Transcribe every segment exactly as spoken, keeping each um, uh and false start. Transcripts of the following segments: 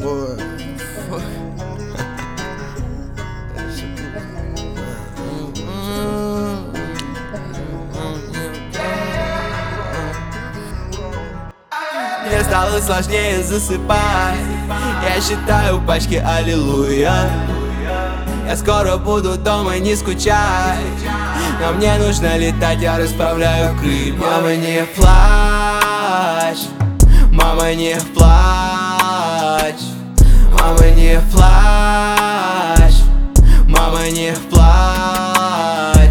Fuck. Fuck. Мне стало сложнее засыпать. Я считаю пачки аллилуйя. Я скоро буду дома, не скучай. Но мне нужно летать, я расправляю крылья. Мама, не плачь. Мама, не плачь. Мама, не плачь. Мама, не плачь.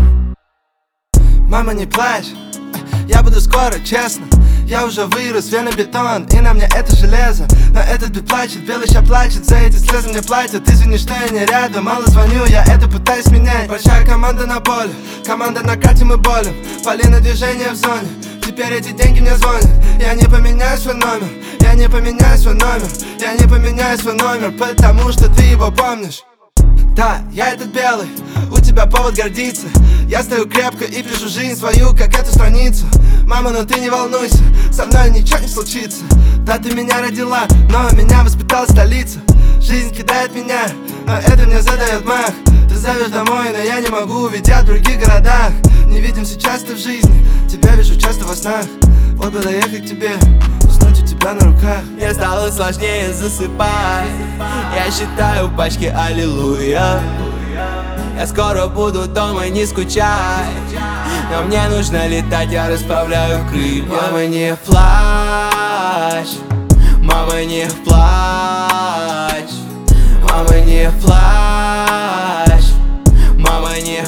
Мама, не плачь. Я буду скоро, честно. Я уже вырос, вены бетон, и на мне это железо. Но этот бит плачет, белый ща плачет, за эти слезы мне платят. Извини, что я не рядом, мало звоню, я это пытаюсь менять. Большая команда на поле, команда на карте, мы болим. Полина движение в зоне, теперь эти деньги мне звонят. Я не поменяю свой номер, я не поменяю свой номер, я не поменяю свой номер, потому что ты его помнишь. Да, я этот белый, у тебя повод гордиться. Я стою крепко и пишу жизнь свою, как эту страницу. Мама, ну ты не волнуйся, со мной ничего не случится. Да, ты меня родила, но меня воспитала столица. Жизнь кидает меня, но это мне задает мах. Ты зовешь домой, но я не могу, ведь я в других городах. Не видимся часто в жизни, тебя вижу часто во снах. Вот бы доехать к тебе, уснуть у тебя на руках. Мне стало сложнее засыпать. Я считаю пачки аллилуйя. Я скоро буду дома, не скучай. Но мне нужно летать, я расправляю крылья. Мама, не плачь. Мама, не плачь. Мама, не плачь. Мама, не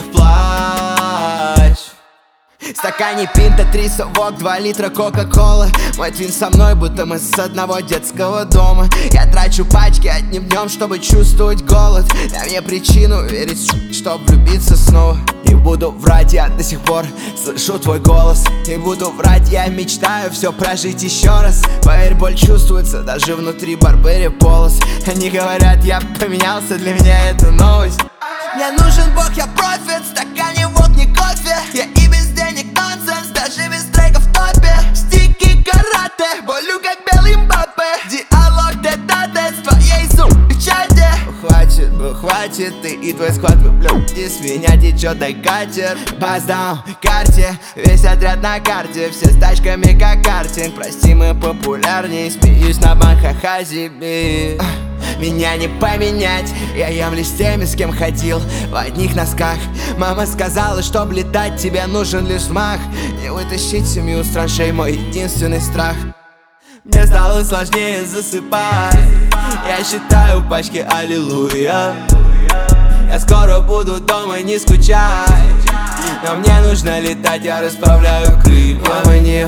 плачь. В стакане пинта, три совок, два литра кока-колы. Мой твин со мной, будто мы с одного детского дома. Я трачу пачки одним днем, чтобы чувствовать голод. Дай мне причину верить, чтоб влюбиться снова. Не буду врать, я до сих пор слышу твой голос. Не буду врать, я мечтаю все прожить еще раз. Поверь, боль чувствуется даже внутри Барбери полос. Они говорят, я поменялся, для меня это новость. Мне нужен бог, я профит, в стакане вод, не кофе. Я и без денег нонсенс, даже без трека в топе. Стики карате, болю как белый Мбаппе. Диалог тет-а-тет с твоей сукой в чате. Хватит, ну хватит, ты и твой склад, вы блюдите. С меня течет дай катер. Баз даун, карте, весь отряд на карте. Все с тачками как картинг. Прости, мы популярней, смеюсь на банках себе. Меня не поменять, я явлюсь теми, с кем ходил в одних носках. Мама сказала, чтоб летать, тебе нужен лишь взмах. Не вытащить семью с траншей, мой единственный страх. Мне стало сложнее засыпать. Я считаю пачки аллилуйя. Я скоро буду дома, не скучай. Но мне нужно летать, я расправляю крылья. Мама, не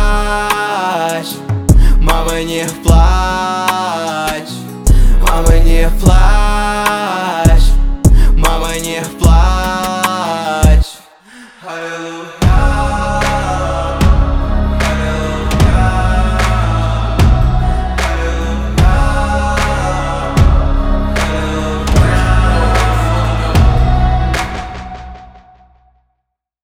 плачь. Мама, не плачь. Мама, не плачь.